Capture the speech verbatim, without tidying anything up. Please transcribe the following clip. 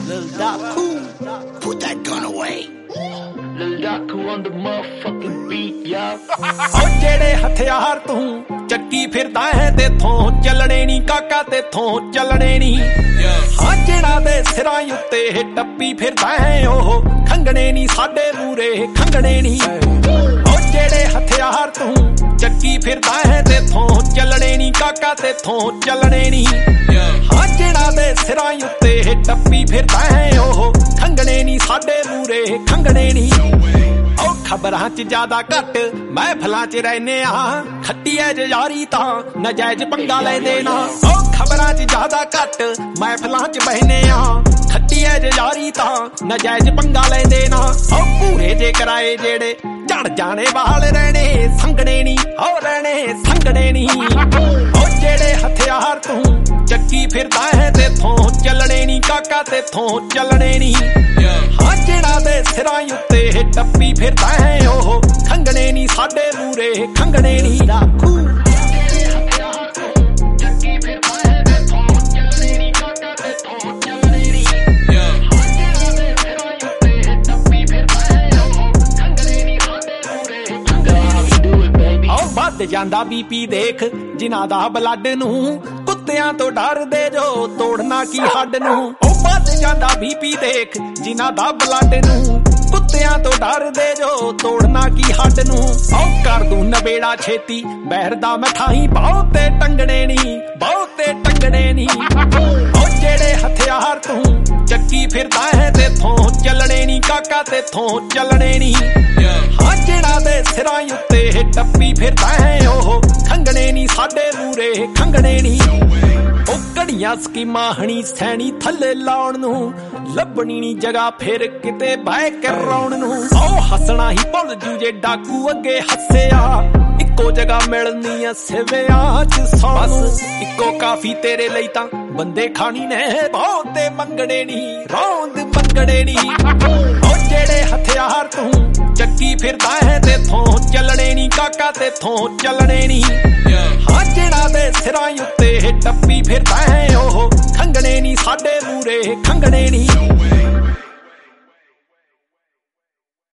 Lil Daku, put that gun away. Lil Daku on the motherfucking beat, yeah. ਉਹ ਜਿਹੜੇ ਹਥਿਆਰ ਤੂੰ ਚੱਕੀ ਫਿਰਦਾ ਹੈ ਤੇਥੋਂ ਚੱਲਣੇ ਨੀ ਕਾਕਾ ਤੇਥੋਂ ਚੱਲਣੇ ਨੀ ਹਾਂ ਜਿਹੜਾ ਦੇ ਸਿਰਾਂ ਉੱਤੇ ਟੱਪੀ ਫਿਰਦਾ ਹੈ ਉਹ ਖੰਗਣੇ ਨੀ ਸਾਡੇ ਮੂਰੇ ਖੰਗਣੇ ਨੀ ਉਹ ਜਿਹੜੇ ਹਥਿਆਰ ਤੂੰ ਚੱਕੀ ਫਿਰਦਾ ਹੈ ਤੇਥੋਂ ਚੱਲਣੇ ਨੀ ਕਾਕਾ ਤੇਥੋਂ ਚੱਲਣੇ ਨੀ ਹਾਂ ਜਿਹੜਾ ਦੇ ਸਿਰਾਂ ਉੱਤੇ ਟੱਪੀ ਫਿਰਦਾ ਹੈ ਉਹ ਖੰਗਣੇ ਨੀ ਸਾਡੇ ਮੂਰੇ ਖੰਗਣੇ ਨੀ ਉਹ ਖਬਰਾਂ ਚ ਜ਼ਿਆਦਾ ਘੱਟ ਮਹਿਫਲਾਂ ਚ ਰਹਿਨੇ ਆ ਖੱਟੀ ਐ ਯਾਰੀ ਤਾਂ ਨਜਾਇਜ਼ ਪੰਗਾ ਲੈਂਦੇ ਨਾ ਉਹ ਖਬਰਾਂ ਚ ਜ਼ਿਆਦਾ ਘੱਟ ਮਹਿਫਲਾਂ ਚ ਬਹਿਨੇ ਆ ਖੱਟੀ ਐ ਯਾਰੀ ਤਾਂ ਨਜਾਇਜ਼ ਪੰਗਾ ਲੈਂਦੇ ਨਾ ਉਹ ਪੂਰੇ ਜੇ ਕਰਾਏ ਜਿਹੜੇ ਝੜ ਜਾਣੇ ਵਾਲ ਰਹਿਣੇ ਸੰਗਣੇ ਨੀ ਹੋ ਰਹਿਣੇ ਸੰਗਣੇ ਨੀ ਉਹ ਜਿਹੜੇ ਹਥਿਆਰ ਤੂੰ ਚੱਕੀ ਫਿਰਦਾ ਹੈ ਤੇਥੋਂ ਚੱਲਣੇ ਨੀ ਕਾਕਾ ਤੇਥੋਂ ਚੱਲਣੇ ਨੀ ਹਾਂ ਜਿਹੜਾ ਦੇ ਸਿਰਾਂ ਉੱਤੇ ਟੱਪੀ ਫਿਰਦਾ ਹੈ ਉਹ ਖੰਗਣੇ ਨੀ ਸਾਡੇ ਮੂਰੇ ਖੰਗਣੇ ਨੀ ਵੱਧ ਜਾਂਦਾ ਬੀਪੀ ਦੇਖ ਜਿਨ੍ਹਾਂ ਦਾ ਬਲੱਡ ਨੂੰ ਕੁੱਤਿਆਂ ਤੋਂ ਡਰਦੇ ਜੋ ਤੋੜਨਾ ਕੀ ਹੱਡ ਨੂੰ ਉਹ ਵੱਧ ਜਾਂਦਾ ਬੀਪੀ ਦੇਖ ਜਿਨ੍ਹਾਂ ਦਾ ਬਲੱਡ ਨੂੰ ਕੁੱਤਿਆਂ ਤੋਂ ਡਰਦੇ ਜੋ ਤੋੜਨਾ ਕੀ ਹੱਡ ਨੂੰ ਉਹ ਕਰ ਦੂੰ ਨਵੇੜਾ ਛੇਤੀ ਬਹਿਰ ਦਾ ਮਠਾਈ ਬਹੁਤੇ ਟੰਗਣੇ ਨੀ ਬਹੁਤੇ ਟੰਗਣੇ ਨੀ ਉਹ ਜਿਹੜੇ ਹਥਿਆਰ ਤੂੰ ਚੱਕੀ ਫਿਰਦਾ ਹੈ ਤੇਥੋਂ ਚੱਲਣੇ ਨੀ ਕਾਕਾ ਤੇਥੋਂ ਚੱਲਣੇ ਨੀ ਹਾਂ ਜਿਹੜਾ ਦੇ ਸਿਰਾਂ ਉੱਤੇ ਟੱਪੀ ਫਿਰਦਾ ਹੈ ਉਹ ਖੰਗਣੇ ਨੀ ਸਾਡੇ ਮੂਰੇ ਖੰਗਣੇ ਨੀ ਉਹ ਘੜੀਆਂ ਸਕੀਮਾਂ ਹਣੀ ਸੈਣੀ ਥੱਲੇ ਲਾਉਣ ਨੂੰ ਲੱਭਣੀ ਨੀ ਜਗ੍ਹਾ ਫਿਰ ਕਿਤੇ ਬਹਿ ਕੇ ਰੌਣ ਨੂੰ ਉਹ ਹੱਸਣਾ ਹੀ ਭੁੱਲ ਜੂ ਜੇ ਡਾਕੂ ਅੱਗੇ ਹੱਸਿਆ ਇੱਕੋ ਜਗ੍ਹਾ ਮਿਲਣੀ ਆ ਸਿਵਿਆਂ ਚ ਸੌਣ ਇੱਕੋ ਕਾਫੀ ਤੇਰੇ ਲਈ ਤਾਂ ਬੰਦੇ ਖਾਣੀ ਨੇ ਬਹੁਤੇ ਮੰਗਣੇ ਨੀ ਰੌਂਦ ਮੰਗਣੇ ਨੀ ਉਹ ਜਿਹੜੇ ਹਥਿਆਰ ਤੂੰ ਚੱਕੀ ਫਿਰਦਾ ਹੈ ਤੇਥੋਂ ਚੱਲਣੇ ਨੀ ਕਾਕਾ ਤੇਥੋਂ ਚੱਲਣੇ ਨੀ ਹਾਂ ਜਿਹੜਾ